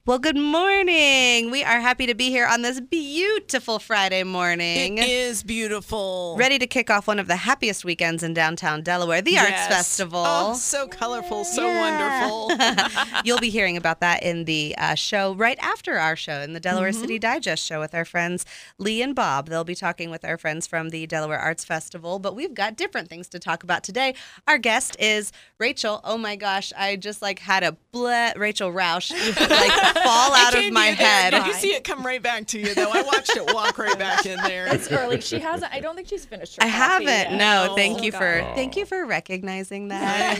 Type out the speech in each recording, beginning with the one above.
Well, good morning. We are happy to be here on this beautiful Friday morning. It is beautiful. Ready to kick off one of the happiest weekends in downtown Delaware, the Arts Festival. Oh, so colorful, so wonderful. You'll be hearing about that in the show right after our show, in the Delaware City Digest show with our friends Lee and Bob. They'll be talking with our friends from the Delaware Arts Festival, but we've got different things to talk about today. Our guest is Rachel. Oh my gosh, I just had a Rachel Rausch fall out of my head. Did you see it come right back to you, though? I watched it walk right back in there. It's early. She hasn't. I don't think she's finished her I coffee haven't. yet. No, thank you for recognizing that.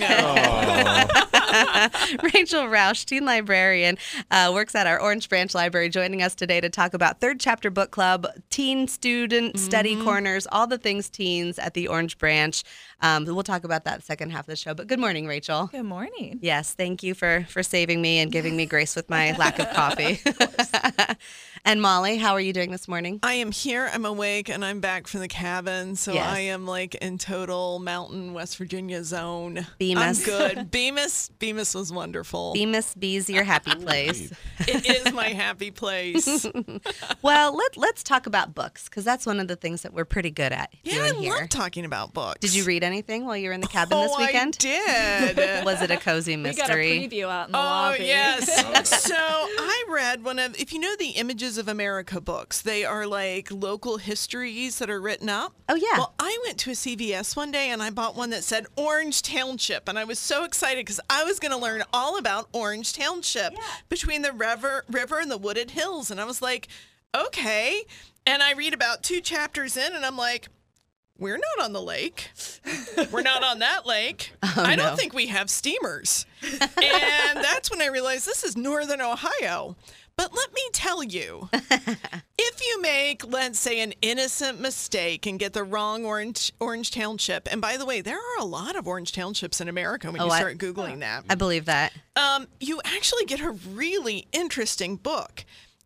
I know. Rachel Rausch, teen librarian, works at our Orange Branch Library, joining us today to talk about Third Chapter Book Club, teen student study corners, all the things teens at the Orange Branch. We'll talk about that second half of the show. But good morning, Rachel. Good morning. Yes, thank you for saving me and giving me grace with my lack of coffee. And Molly, how are you doing this morning? I am here. I'm awake, and I'm back from the cabin. So Yes. I am in total mountain West Virginia zone. Bemis. I'm good. Bemis was wonderful. Bemis Bees, your happy place. It is my happy place. Well, let's talk about books, because that's one of the things that we're pretty good at Yeah, doing I here. love talking about books. Did you read anything while you were in the cabin this weekend? I did. Was it a cozy We got a mystery? preview out in the Oh, lobby. yes. So I read if you know the Images of America books, they are like local histories that are written up. Oh, yeah. Well, I went to a CVS one day and I bought one that said Orange Township. And I was so excited because I was going to learn all about Orange Township between the river and the wooded hills. And I was like, okay. And I read about 2 chapters in and I'm like, we're not on the lake. We're not on that lake. I don't think we have steamers. And that's when I realized this is Northern Ohio. But let me tell you, if you make, let's say, an innocent mistake and get the wrong Orange Township, and by the way, there are a lot of Orange Townships in America when you start Googling that. I believe that. You actually get a really interesting book.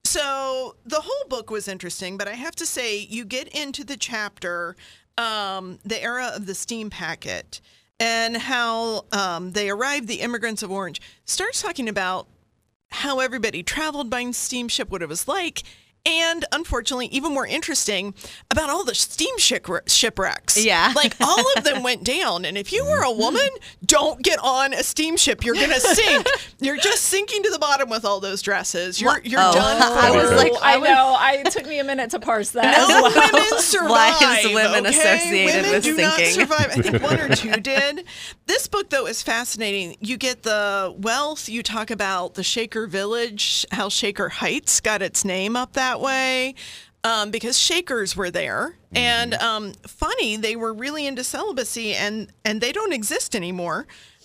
So the whole book was interesting, but I have to say, you get into the chapter, the era of the steam packet, and how they arrived, the immigrants of Orange. Starts talking about how everybody traveled by steamship, what it was like, and unfortunately, even more interesting, about all the steam shipwrecks. Yeah. All of them went down. And if you were a woman, don't get on a steamship. You're going to sink. You're just sinking to the bottom with all those dresses. You're done. I was like, I know. It took me a minute to parse that. No women survive. Why is women okay? associated women with do sinking? not survive. I think 1 or 2 did. This book, though, is fascinating. You get the wealth. You talk about the Shaker Village, how Shaker Heights got its name up that way. Because Shakers were there. And funny, they were really into celibacy, and they don't exist anymore.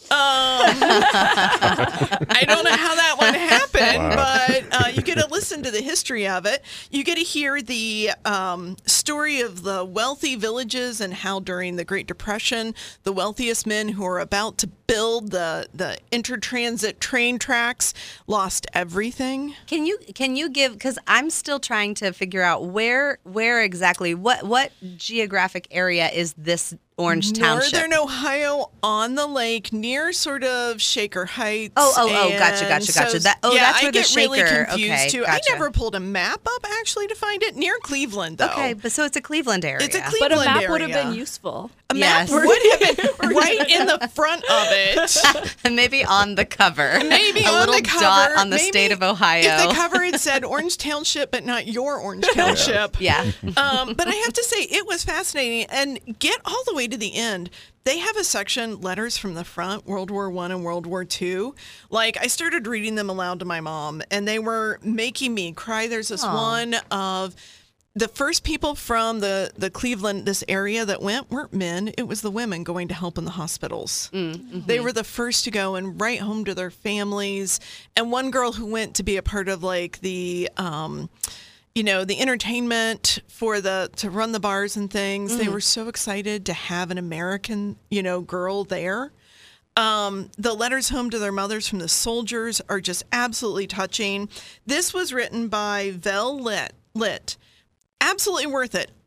I don't know how that one happened, but you get to listen to the history of it. You get to hear the story of the wealthy villages and how during the Great Depression, the wealthiest men who are about to build the intertransit train tracks lost everything. Can you give, because I'm still trying to figure out where exactly, what geographic area is this Orange Township? Northern Ohio on the lake near sort of Shaker Heights. Gotcha. That's where I the get Shaker. really confused Okay, too. gotcha. I never pulled a map up actually to find it. Near Cleveland, though. Okay, but so it's a Cleveland area. It's a But Cleveland a map area. would have been useful. A map Yes. would have been right in the front of it. Maybe on the cover. Maybe a on little the cover. dot on the Maybe state of Ohio. If the cover had said Orange Township, but not your Orange Township. Yeah. But I have to say, it was fascinating. And get all the way to the end. They have a section, Letters from the Front, World War I and World War II. I started reading them aloud to my mom, and they were making me cry. There's this one of the first people from the Cleveland, this area that weren't men. It was the women going to help in the hospitals. They were the first to go and write home to their families. And one girl who went to be a part of the the entertainment to run the bars and things. They were so excited to have an American, girl there. The letters home to their mothers from the soldiers are just absolutely touching. This was written by Vel Litt. Absolutely worth it.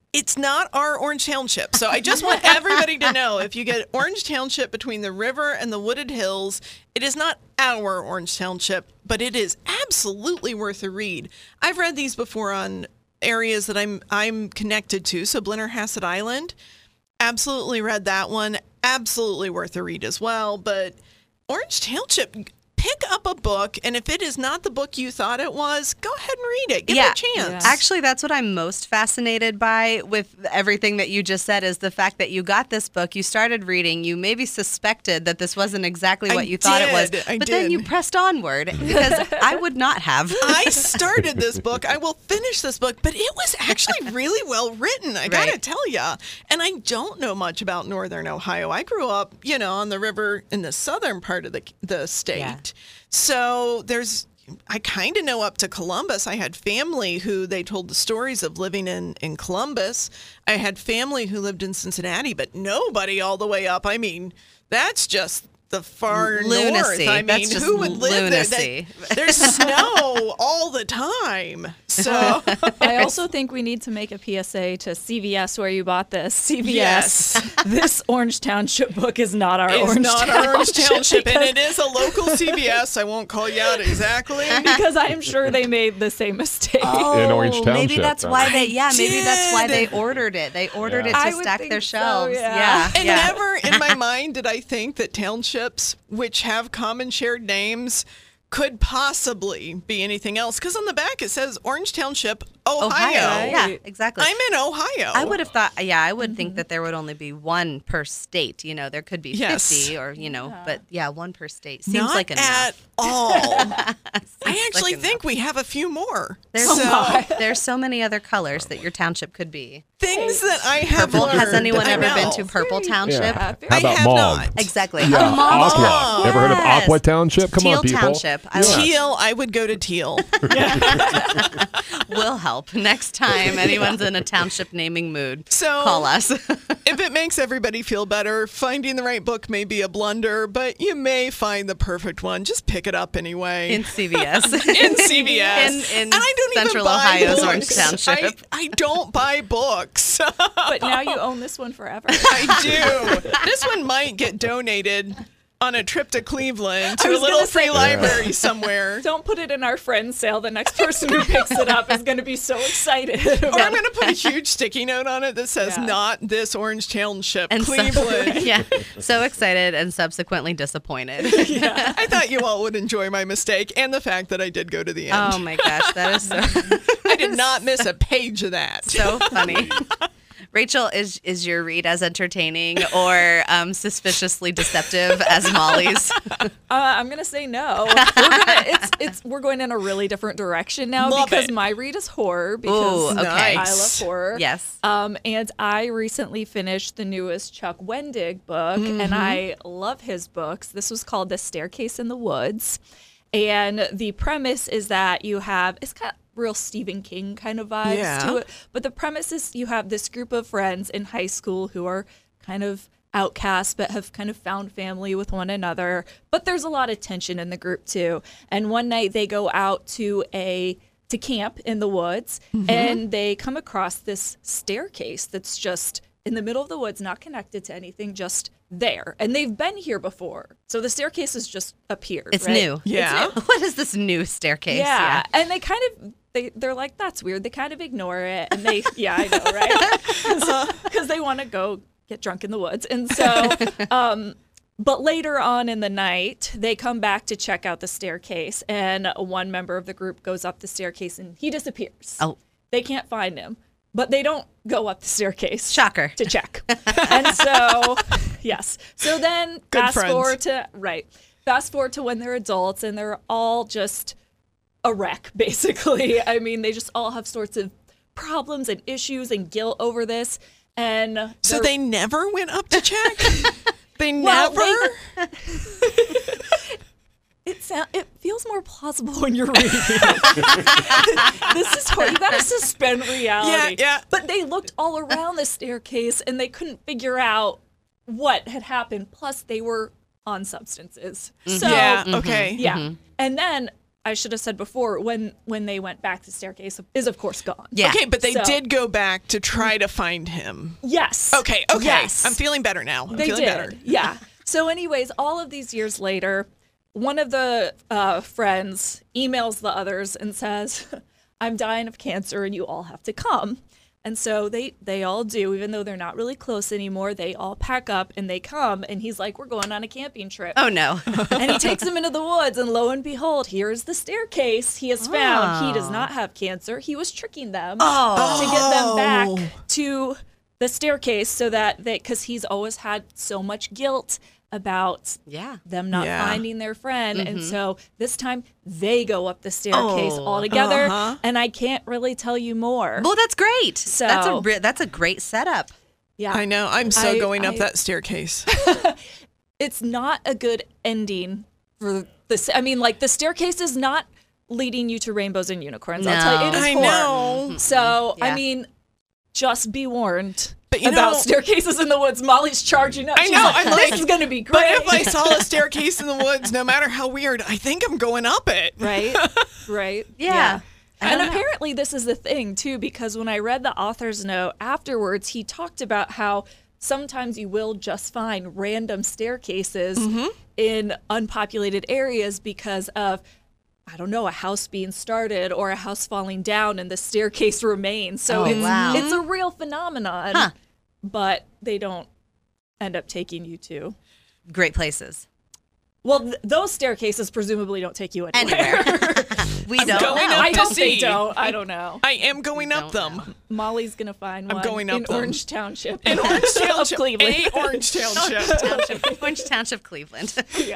It's not our Orange Township. So I just want everybody to know, if you get Orange Township between the river and the wooded hills, it is not our Orange Township, but it is absolutely worth a read. I've read these before on areas that I'm connected to. So Blennerhassett Island, absolutely read that one. Absolutely worth a read as well. But Orange Township, pick up a book, and if it is not the book you thought it was, go ahead and read it. Give it a chance. Actually, that's what I'm most fascinated by with everything that you just said, is the fact that you got this book, you started reading, you maybe suspected that this wasn't exactly what you thought it was, but then you pressed onward, because I would not have. I started this book. I will finish this book, but it was actually really well written, I gotta tell you. And I don't know much about Northern Ohio. I grew up, on the river in the southern part of the state. Yeah. So I kind of know up to Columbus. I had family who they told the stories of living in Columbus. I had family who lived in Cincinnati, but nobody all the way up. I mean, that's just the far lunacy. north. I mean, who would live lunacy. there? There's snow all the time. So I also think we need to make a PSA to CVS where you bought this. CVS, Yes. This Orange Township book is not our it's Orange not Township. our Orange Township, and it is a local CVS. I won't call you out exactly. Because I am sure they made the same mistake. In Orange Township. Maybe that's why they. Yeah, maybe that's why they did. ordered it. They ordered it I to would stack think their so, shelves. yeah. And never in my mind did I think that townships, which have common shared names, could possibly be anything else. Because on the back it says Orange Township, Ohio. Yeah, exactly. I'm in Ohio. I would have thought, I would think that there would only be one per state. There could be 50 or, but one per state seems Not like enough. at all. I actually like think we have a few more. There's so many other colors that your township could be. Things that I have Purple. learned. Has anyone I ever been know. to Purple Township? Yeah. Yeah. How about have mauve? not. Exactly. Yeah, Aqua. Ever heard of Yes. Aqua Township? Come Teal on, people. Township. I love Teal, I would go to Teal. will help next time anyone's in a township naming mood. So- call us. If it makes everybody feel better, finding the right book may be a blunder, but you may find the perfect one. Just pick it up anyway. in CVS. In CVS. In and I don't Central even buy Ohio's books. Orange Township. I don't buy books. But now you own this one forever. I do. This one might get donated on a trip to Cleveland to a was little gonna say- free library somewhere. Don't put it in our friend sale. The next person who picks it up is going to be so excited. Or I'm going to put a huge sticky note on it that says, Yeah. not this Orange Township, And Cleveland. so excited and subsequently disappointed. I thought you all would enjoy my mistake and the fact that I did go to the end. Oh my gosh, that is so I did not miss a page of that. so funny. Rachel, is your read as entertaining or suspiciously deceptive as Molly's? I'm gonna say no. We're going in a really different direction now Love because it. my read is horror because Ooh, okay. I love horror. Yes. And I recently finished the newest Chuck Wendig book, and I love his books. This was called The Staircase in the Woods, and the premise is that it's kind of real Stephen King kind of vibes to it. But the premise is you have this group of friends in high school who are kind of outcasts but have kind of found family with one another. But there's a lot of tension in the group too. And one night they go out to camp in the woods and they come across this staircase that's just in the middle of the woods, not connected to anything, just there. And they've been here before. So the staircase has just appeared. It's right? new. Yeah. What is this new staircase? Yeah. And they kind of they're like, that's weird. They kind of ignore it. And they, I know, right? Because they want to go get drunk in the woods. And so, but later on in the night, they come back to check out the staircase. And one member of the group goes up the staircase and he disappears. Oh. They can't find him. But they don't go up the staircase. Shocker. To check. And so, yes. So then Good fast forward to when they're adults and they're all just a wreck, basically. I mean, they just all have sorts of problems and issues and guilt over this. And So they never went up to check? They Well, never? it feels more plausible when you're reading it. This is hard. You gotta suspend reality. Yeah. But they looked all around the staircase and they couldn't figure out what had happened. Plus, they were on substances. So Yeah, okay. yeah. And then I should have said before, when they went back, the staircase is of course gone. Yeah. Okay, but they So- did go back to try to find him. Yes. Okay. Yes. I'm feeling better now. I'm They feeling did. better. Yeah. So, anyways, all of these years later, one of the friends emails the others and says, "I'm dying of cancer, and you all have to come." And so they all do, even though they're not really close anymore. They all pack up and they come, and he's like, "We're going on a camping trip." Oh no. And he takes them into the woods, and lo and behold, here's the staircase he has found. He does not have cancer. He was tricking them to get them back to the staircase so that because he's always had so much guilt about Yeah. them not Yeah. finding their friend. And so this time they go up the staircase all together, and I can't really tell you more. Well, that's great. So- That's a great setup. Yeah. I know. I'm so going up that staircase. It's not a good ending for this. I mean, like, the staircase is not leading you to rainbows and unicorns. I'll tell you, it is I horror. know. So, Yeah. I mean, just be warned But you about know- staircases in the woods. Molly's charging up. I She's know, like, I'm this like, is going to be But great. if I saw a staircase in the woods, no matter how weird, I think I'm going up it. Right? Right? Yeah. And apparently this is the thing too, because when I read the author's note afterwards, he talked about how sometimes you will just find random staircases in unpopulated areas because of, I don't know, a house being started or a house falling down and the staircase remains. So Oh, wow. it's a real phenomenon, but they don't end up taking you to. Great places. Well, those staircases presumably don't take you anywhere. Anywhere. We don't going know. up I to hope they see. don't. I don't know. I am going up don't them. Molly's gonna find I'm one going up in them. Orange Township. In Orange of Township. Cleveland. Orange Township. Orange Township, Cleveland.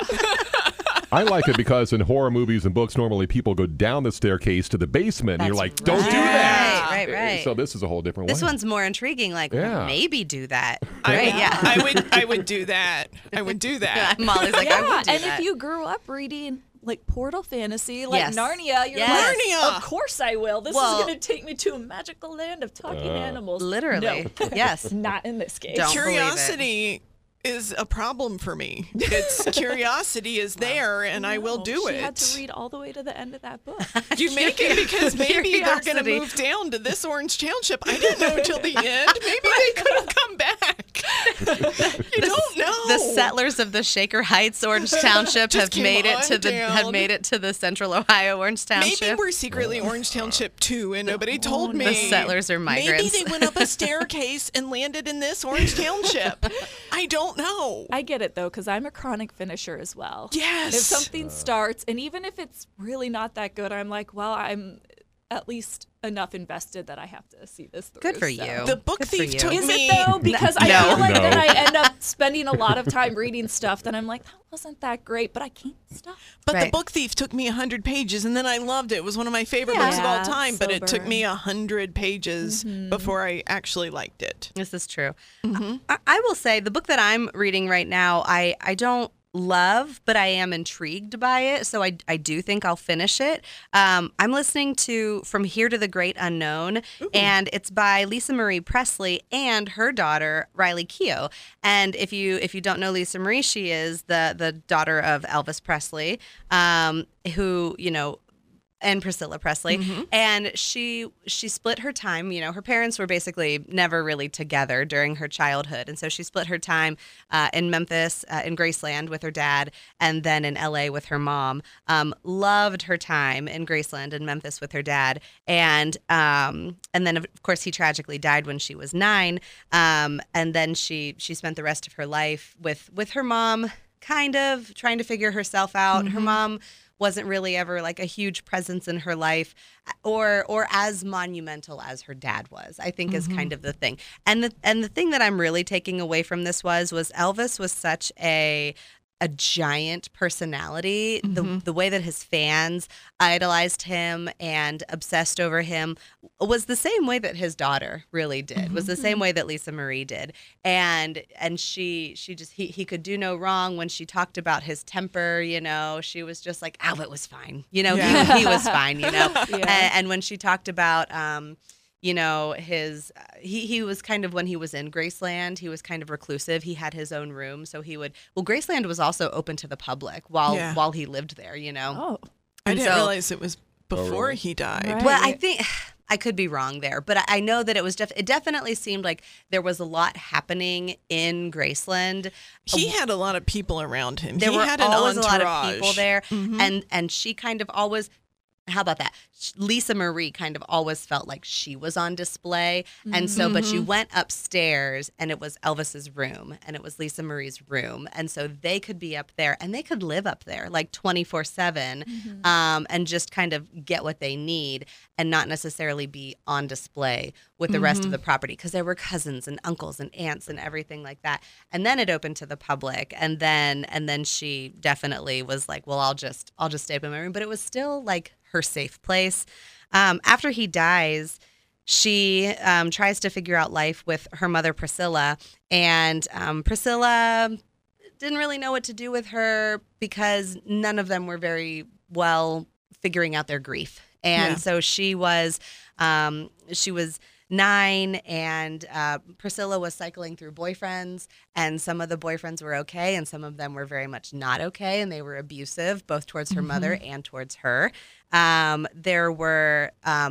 I like it because in horror movies and books, normally people go down the staircase to the basement. And you're like, don't do that. Right. So this is a whole different way. This one's more intriguing. Like, Yeah. maybe do that. Right? Yeah. I would do that. I would do that. Molly's like, I Yeah, would do and that. if you grew up reading like Portal Fantasy, like Yes. Narnia, you're Yes. like, Narnia. of course I will. This Well- is gonna take me to a magical land of talking animals. Literally. No. Yes. Not in this case. Don't. Curiosity is a problem for me. It's curiosity is there, and I will do She it. had to read all the way to the end of that book. You make it because maybe they're going to Curiosity. move down to this Orange Township. I didn't know until the end. Maybe they could have come back. You don't know. The settlers of the Shaker Heights Orange Township Just have came made it to on have made it to the Central Ohio Orange Township. Maybe we're secretly Orange Township too, and nobody told me. The settlers are migrants. Maybe they went up a staircase and landed in this Orange Township. I don't know. I get it though, because I'm a chronic finisher as well. Yes. If something starts, and even if it's really not that good, I'm like, well, I'm at least enough invested that I have to see this through. Good for so. you. The book Good for thief you. took Is me. it though? Because I No. feel like No. then I end up spending a lot of time reading stuff that I'm like, that wasn't that great, but I can't stop. But the Right. book thief took me 100 pages, and then I loved it. It was one of my favorite books of all Yeah, time. But it so took me burn. 100 pages before I actually liked it. This is true. I will say the book that I'm reading right now, I don't love, but I am intrigued by it. So I do think I'll finish it. I'm listening to From Here to the Great Unknown, and it's by Lisa Marie Presley and her daughter Riley Keough. And if you don't know Lisa Marie, she is the daughter of Elvis Presley, who and Priscilla Presley. And she split her time. Her parents were basically never really together during her childhood. And so she split her time in Memphis, in Graceland with her dad, and then in LA with her mom. Loved her time in Graceland and Memphis with her dad. And then of course he tragically died when she was 9. And then she spent the rest of her life with her mom, kind of trying to figure herself out. Her mom wasn't really ever like a huge presence in her life or as monumental as her dad was, I think is kind of the thing. And the thing that I'm really taking away from this was Elvis was such a giant personality. The way that his fans idolized him and obsessed over him was the same way that his daughter really did. Was the same way that Lisa Marie did. And she just he could do no wrong. When she talked about his temper, she was just like, Albert was fine. He was fine. And when she talked about he was kind of, when he was in Graceland, he was kind of reclusive. He had his own room, so Graceland was also open to the public while he lived there, Oh. I And didn't so- realize it was before really? he died. Right. Well, I think I could be wrong there, but I know that it was it definitely seemed like there was a lot happening in Graceland. He had a lot of people around him. There he were had an always entourage. a lot of people there, and she kind of always. How about that? Lisa Marie kind of always felt like she was on display. And so, but you went upstairs and it was Elvis's room and it was Lisa Marie's room. And so they could be up there and they could live up there like 24/7 and just kind of get what they need and not necessarily be on display with the rest of the property because there were cousins and uncles and aunts and everything like that. And then it opened to the public. And then she definitely was like, well, I'll just stay up in my room. But it was still like her safe place. After he dies, she tries to figure out life with her mother, Priscilla. And Priscilla didn't really know what to do with her because none of them were very well figuring out their grief. And so she was 9, and Priscilla was cycling through boyfriends, and some of the boyfriends were okay, and some of them were very much not okay, and they were abusive, both towards her mother and towards her. There were,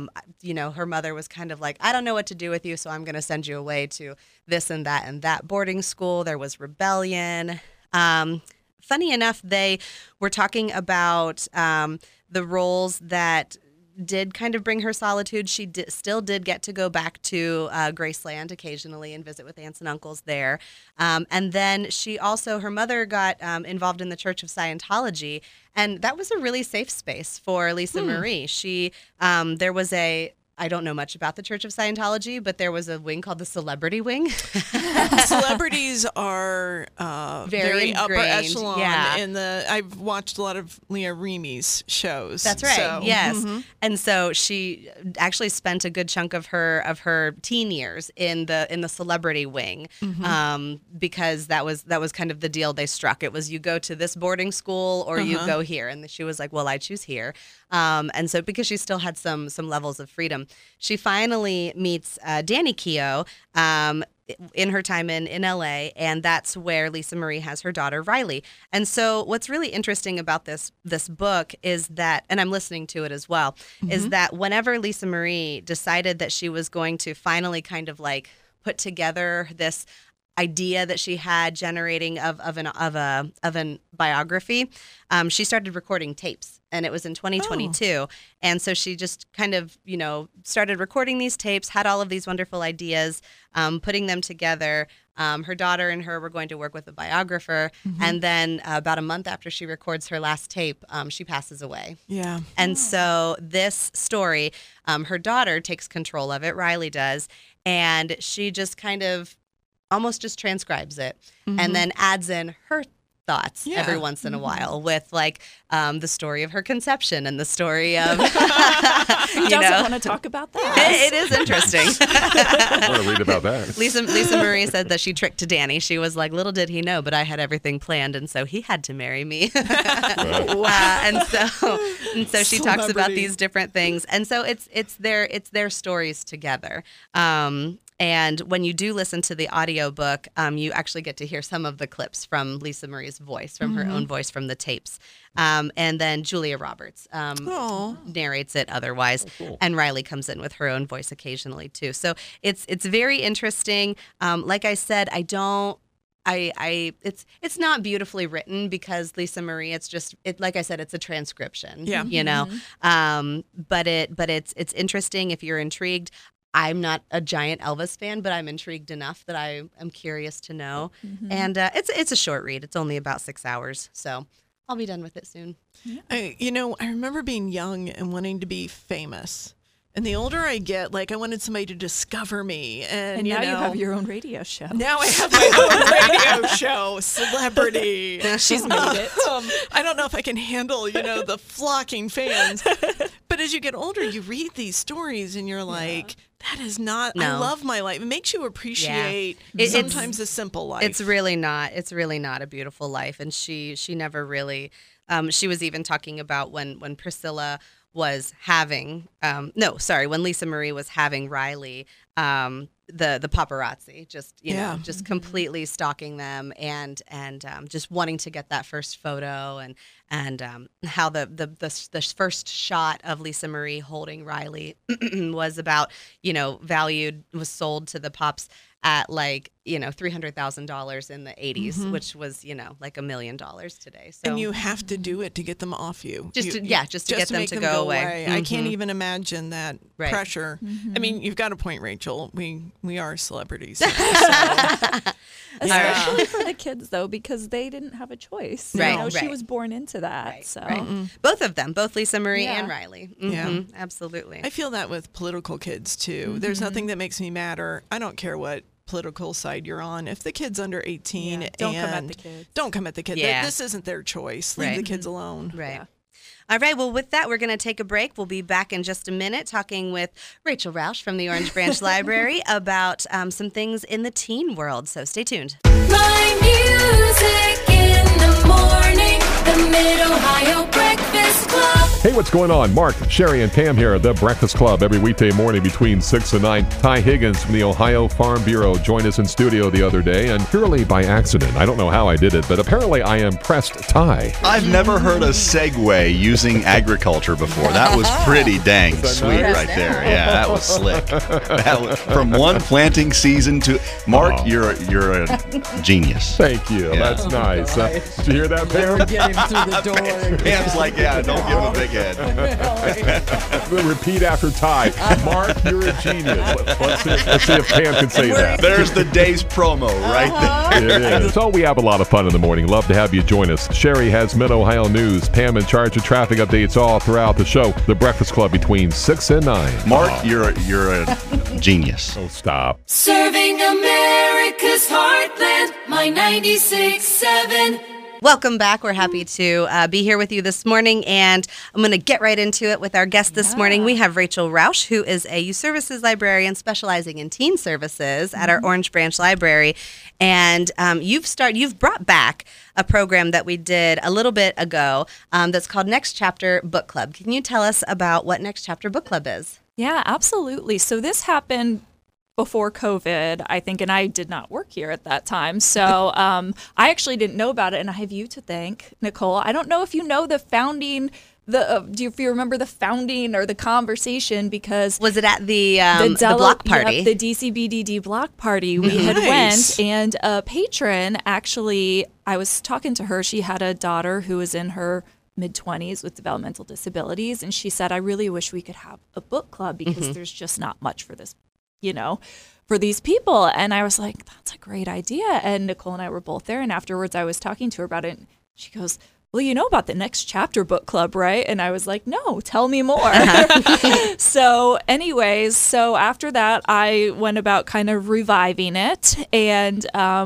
her mother was kind of like, I don't know what to do with you, so I'm going to send you away to this and that boarding school. There was rebellion. Funny enough, they were talking about the roles that did kind of bring her solitude. She still did get to go back to Graceland occasionally and visit with aunts and uncles there. And then her mother got involved in the Church of Scientology, and that was a really safe space for Lisa Marie. There was I don't know much about the Church of Scientology, but there was a wing called the Celebrity Wing. Celebrities are very upper ingrained, echelon. yeah. I've watched a lot of Leah Remy's shows. That's right. So, yes. And so she actually spent a good chunk of her teen years in the celebrity wing, because that was kind of the deal they struck. It was you go to this boarding school or you go here, and she was like, well, I choose here. And so because she still had some levels of freedom, she finally meets Danny Keough in her time in LA, and that's where Lisa Marie has her daughter Riley. And so what's really interesting about this book is that, and I'm listening to it as well, is that whenever Lisa Marie decided that she was going to finally kind of like put together this idea that she had generating of an biography, she started recording tapes, and it was in 2022. And so she just kind of, started recording these tapes, had all of these wonderful ideas, putting them together. Her daughter and her were going to work with a biographer. And then about a month after she records her last tape, she passes away. Yeah. And so this story, her daughter takes control of it, Riley does, and she just kind of almost just transcribes it and then adds in her thoughts every once in a while with like the story of her conception and the story of Who doesn't want to talk about that? it is interesting. I want to read about that. Lisa Marie said that she tricked Danny. She was like, little did he know, but I had everything planned, and so he had to marry me. And so she talks about Celebrity. these different things, and so it's their stories together. And when you do listen to the audiobook, you actually get to hear some of the clips from Lisa Marie's voice, from her own voice from the tapes. And then Julia Roberts narrates it otherwise. Cool. And Riley comes in with her own voice occasionally too. So it's very interesting. Like I said, it's not beautifully written because Lisa Marie, like I said, it's a transcription. Yeah. But it's interesting if you're intrigued. I'm not a giant Elvis fan, but I'm intrigued enough that I am curious to know. And it's a short read. It's only about 6 hours, so I'll be done with it soon. I remember being young and wanting to be famous. And the older I get, like I wanted somebody to discover me. And now you have your own radio show. Now I have my own radio show, Celebrity. She's made it. I don't know if I can handle, the flocking fans. But as you get older, you read these stories and you're like, that is not, I love my life. It makes you appreciate sometimes a simple life. It's really not a beautiful life. And she never really, she was even talking about when Priscilla was having, when Lisa Marie was having Riley, the paparazzi, just you Yeah. know, just completely stalking them and just wanting to get that first photo and how the first shot of Lisa Marie holding Riley was about, you know, was sold to the Pops at like, you know, $300,000 in the 80s, which was, you know, like $1 million today. So And you have to do it to get them off you. Just to get them make to go away. I can't even imagine that Right. pressure. I mean, you've got a point, Rachel. We are celebrities. So. Especially for the kids, though, because they didn't have a choice. Right, You know, she right. was born into that. Right, So right. Both of them, both Lisa Marie Yeah. and Riley. Yeah. Absolutely. I feel that with political kids too. There's nothing that makes me madder. I don't care what political side you're on. If the kid's under 18, Yeah, don't come at and the kids. Don't come at the kid. Yeah. This isn't their choice. Leave Right. the kids alone. Right. Yeah. All right. Well, with that, we're going to take a break. We'll be back in just a minute talking with Rachel Roush from the Orange Branch Library about some things in the teen world. So stay tuned. My music in the morning, the Mid-Ohio Breakfast Club. Hey, what's going on? Mark, Sherry, and Pam here, The Breakfast Club, every weekday morning between 6 and 9. Ty Higgins from the Ohio Farm Bureau joined us in studio the other day, and purely by accident, I don't know how I did it, but apparently I impressed Ty. I've never heard a segue using agriculture before. That was pretty dang sweet right there. Yeah, that was slick. From one planting season to Mark, you're a genius. Thank you. Yeah. That's nice. Did you hear that, Pam? Get him through the door. Pam's like, yeah, don't give him a big head. Repeat after Ty. Mark, you're a genius. Let's see if Pam can say that. There's the day's promo right there. It is. So we have a lot of fun in the morning. Love to have you join us. Sherry has Mid-Ohio news. Pam in charge of traffic updates all throughout the show. The Breakfast Club between 6 and 9. Mark, you're a genius. Oh, stop. Serving America's heartland, my 96.7. Welcome back. We're happy to be here with you this morning, and I'm going to get right into it with our guest this morning. We have Rachel Roush, who is a youth services librarian specializing in teen services at our Orange Branch Library, and you've brought back a program that we did a little bit ago that's called Next Chapter Book Club. Can you tell us about what Next Chapter Book Club is? Yeah, absolutely. So this happened before COVID, I think, and I did not work here at that time. So I actually didn't know about it, and I have you to thank, Nicole. I don't know if you know the founding, if you remember the founding or the conversation, because Was it at the block party? Yep, the DCBDD block party. We had Nice. went, and a patron actually, I was talking to her. She had a daughter who was in her mid-20s with developmental disabilities, and she said, I really wish we could have a book club because there's just not much for this, for these people. And I was like, that's a great idea. And Nicole and I were both there. And afterwards I was talking to her about it. And she goes, well, you know about the Next Chapter Book Club, right? And I was like, no, tell me more. So after that, I went about kind of reviving it. And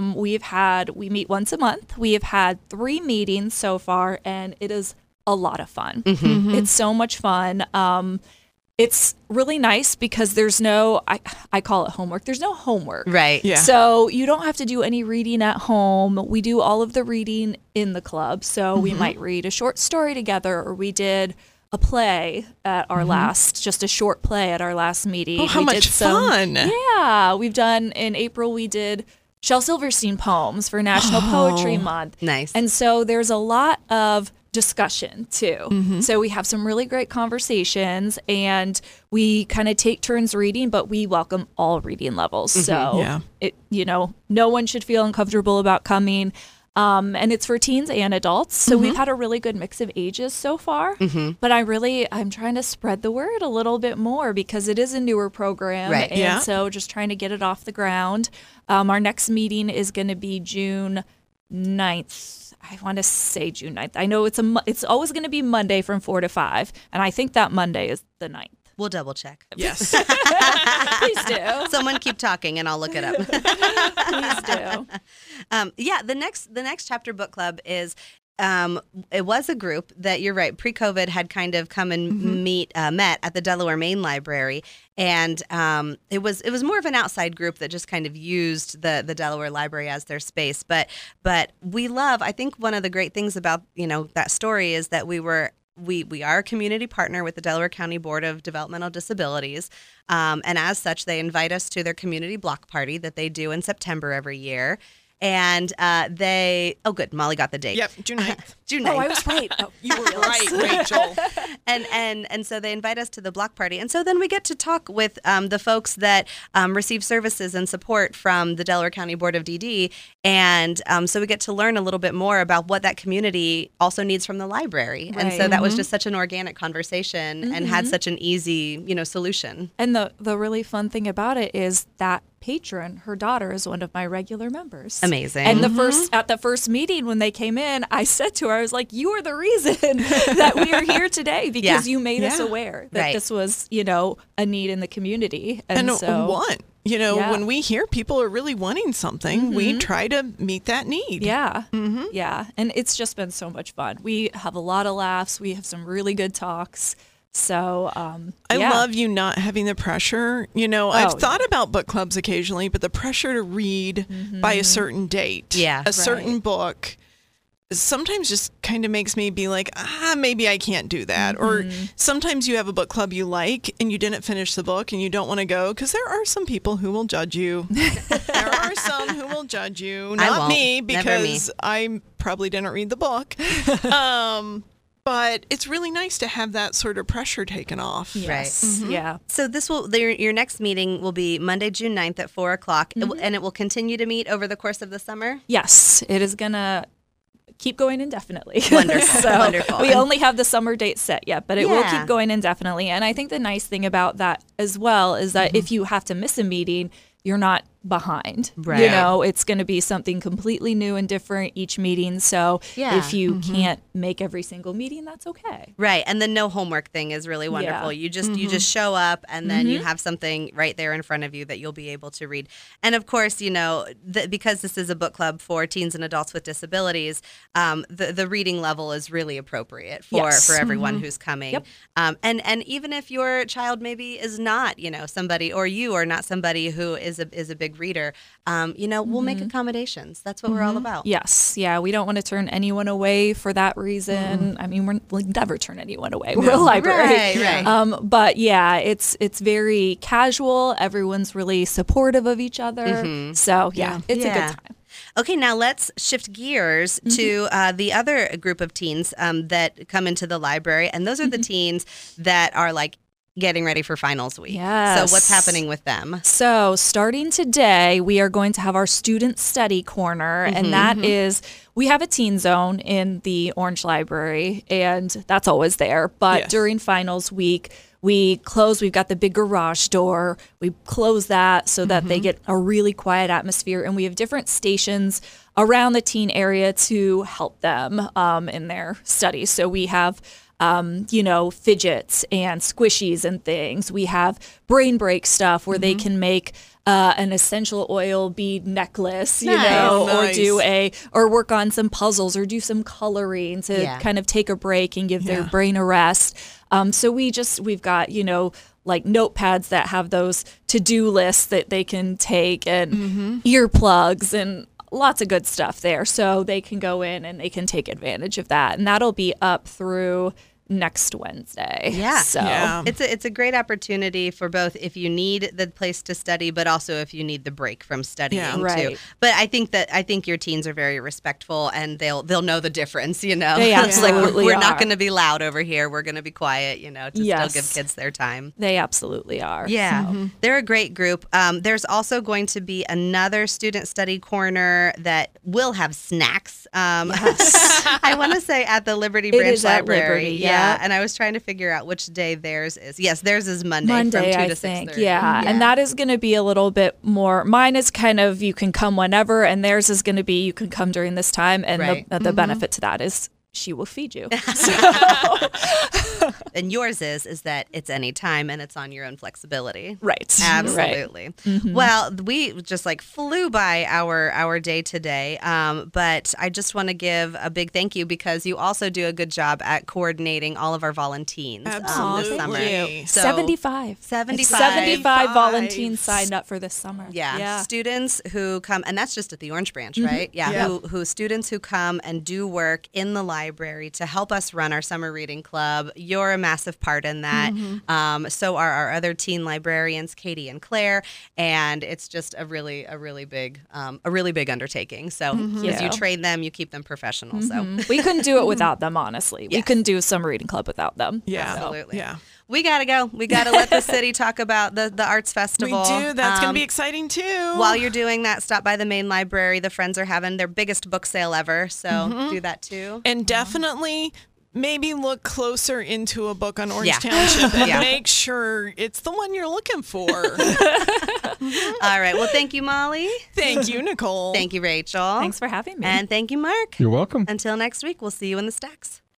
we meet once a month. We have had 3 meetings so far, and it is a lot of fun. It's so much fun. It's really nice because there's no, I call it homework. There's no homework. Right. Yeah. So you don't have to do any reading at home. We do all of the reading in the club. So we might read a short story together, or we did a play at our just a short play at our last meeting. Oh, how We much did some- fun. Yeah. We've done, in April, we did Shel Silverstein poems for National Poetry Month. Nice. And so there's a lot of discussion too. So we have some really great conversations, and we kind of take turns reading, but we welcome all reading levels. So Yeah. no one should feel uncomfortable about coming. And it's for teens and adults. So we've had a really good mix of ages so far. But I'm trying to spread the word a little bit more because it is a newer program. Right. And Yeah. so just trying to get it off the ground. Our next meeting is going to be June 9th. I want to say June 9th. I know it's always going to be Monday from 4 to 5. And I think that Monday is the 9th. We'll double check. Yes. Please do. Someone keep talking, and I'll look it up. Please do. The next chapter book club is. It was a group that, you're right, pre-COVID had kind of come and met at the Delaware Main Library, and it was more of an outside group that just kind of used the Delaware Library as their space. But I think one of the great things about that story is that we were we are a community partner with the Delaware County Board of Developmental Disabilities. And as such, they invite us to their community block party that they do in September every year. And good, Molly got the date. Yep, June 9th. June 9th. Oh, I was right. Oh, You were right, Rachel. And so they invite us to the block party. And so then we get to talk with the folks that receive services and support from the Delaware County Board of DD. And so we get to learn a little bit more about what that community also needs from the library. And so that was just such an organic conversation and had such an easy, solution. And the really fun thing about it is that patron, her daughter, is one of my regular members. Amazing. And at the first meeting when they came in, I said to her, I was like, "You are the reason that we are here today because you made us aware that this was, a need in the community." And so want. When we hear people are really wanting something, we try to meet that need. Yeah. Yeah. And it's just been so much fun. We have a lot of laughs. We have some really good talks. So I love you not having the pressure. I've thought about book clubs occasionally, but the pressure to read by a certain date, a certain book, sometimes just kind of makes me be like, maybe I can't do that. Or sometimes you have a book club you like and you didn't finish the book and you don't want to go because there are some people who will judge you. There are some who will judge you. Not me, because I probably didn't read the book. But it's really nice to have that sort of pressure taken off. Yes. Right. Yeah. So your next meeting will be Monday, June 9th at 4 o'clock, and it will continue to meet over the course of the summer? Yes. It is going to keep going indefinitely. Wonderful. Wonderful. We only have the summer date set yet, but it will keep going indefinitely. And I think the nice thing about that as well is that if you have to miss a meeting, you're not behind. Right. It's going to be something completely new and different each meeting. So if you can't make every single meeting, that's okay. Right. And the no homework thing is really wonderful. Yeah. You just show up and then you have something right there in front of you that you'll be able to read. And of course, because this is a book club for teens and adults with disabilities, the reading level is really appropriate for everyone who's coming. Yep. And even if your child maybe is not, somebody, or you are not somebody who is a big reader, we'll make accommodations. That's what we're all about. Yes. Yeah. We don't want to turn anyone away for that reason. I mean, we'll never turn anyone away. We're a library. Right. But yeah, it's very casual. Everyone's really supportive of each other. So it's a good time. Okay, now let's shift gears to the other group of teens that come into the library. And those are the teens that are like getting ready for finals week. Yes. So what's happening with them? So starting today, we are going to have our student study corner, and that is, we have a teen zone in the Orange Library, and that's always there. But during finals week, we close, we've got the big garage door. We close that so that they get a really quiet atmosphere, and we have different stations around the teen area to help them in their studies. So we have fidgets and squishies and things. We have brain break stuff where they can make an essential oil bead necklace, or work on some puzzles or do some coloring to kind of take a break and give their brain a rest. So we've got, like notepads that have those to-do lists that they can take and earplugs and lots of good stuff there. So they can go in and they can take advantage of that. And that'll be up through next Wednesday. Yeah. So it's a great opportunity for both if you need the place to study, but also if you need the break from studying too. But I think your teens are very respectful and they'll know the difference, They absolutely we're are. not going to be loud over here. We're going to be quiet, to still give kids their time. They absolutely are. Yeah. So. They're a great group. There's also going to be another student study corner that will have snacks. I want to say at the Liberty Branch is at Library. Liberty, And I was trying to figure out which day theirs is. Yes, theirs is Monday from 2 I to think. 6:30. Yeah. And that is going to be a little bit more. Mine is kind of you can come whenever, and theirs is going to be you can come during this time. And the benefit to that is she will feed you. And yours is that it's any time and it's on your own flexibility. Right. Absolutely. Right. Well, we just flew by our day today, but I just want to give a big thank you because you also do a good job at coordinating all of our volunteers this summer. So 75 volunteers signed up for this summer. Yeah. Students who come, and that's just at the Orange Branch, right? Who students who come and do work in the library library to help us run our summer reading club. You're a massive part in that. So are our other teen librarians, Katie and Claire, and it's just a really big undertaking. So as you train them, you keep them professional. So We couldn't do it without them, honestly. We couldn't do Summer Reading Club without them. Yeah. Absolutely. Yeah. We got to go. We got to let the city talk about the Arts We Festival. do. That's going to be exciting too. While you're doing that, stop by the main library. The Friends are having their biggest book sale ever, so do that too. And definitely maybe look closer into a book on Orange Township and make sure it's the one you're looking for. All right. Well, thank you, Molly. Thank you, Nicole. Thank you, Rachel. Thanks for having me. And thank you, Mark. You're welcome. Until next week, we'll see you in the stacks.